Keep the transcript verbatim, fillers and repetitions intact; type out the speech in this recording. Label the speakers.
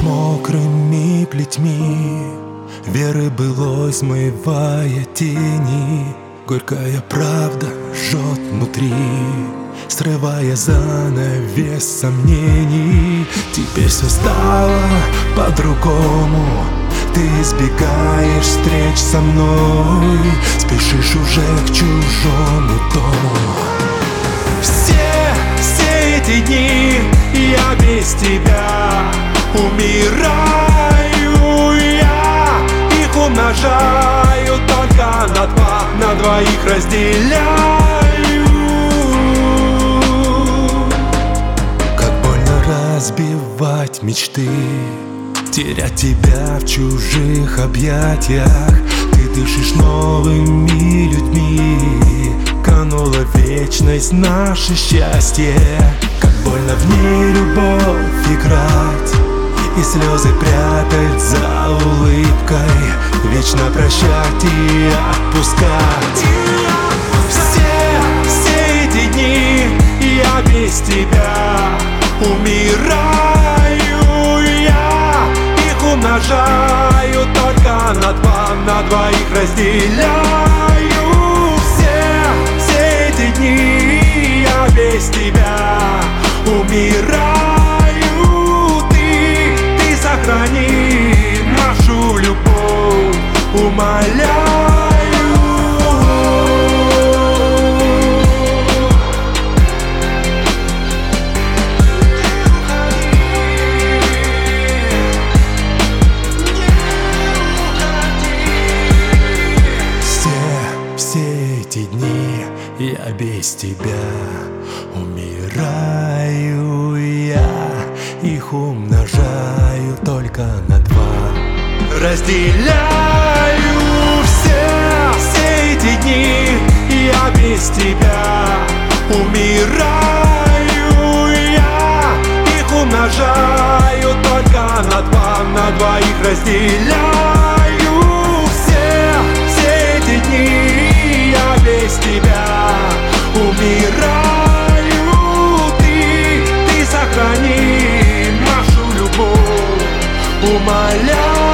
Speaker 1: мокрыми плетьми веры былой смывая тени. Горькая правда жжет внутри, срывая занавес сомнений. Теперь все стало по-другому, ты избегаешь встреч со мной, спешишь уже к чужому дому. Все, все эти дни я без тебя умираю, я их умножаю только на два, на двоих разделяю. Как больно разбивать мечты, терять тебя в чужих объятиях. Ты дышишь новыми людьми, канула вечность, наше счастье. Как больно в ней любовь играть и слезы прятать за улыбкой, вечно прощать и отпускать. Все, все эти дни я без тебя умираю, я их умножаю только на два, на двоих разделяю. Все, все эти дни я без тебя умираю, ты, ты сохрани нашу любовь, умоляю. Все эти дни я без тебя умираю, я их умножаю только на два, разделяю. Все, все эти дни я без тебя умираю, я их умножаю только на два, на двоих разделяю. Все, все эти дни я без тебя умираю, ты, ты сохрани нашу любовь, умоляю.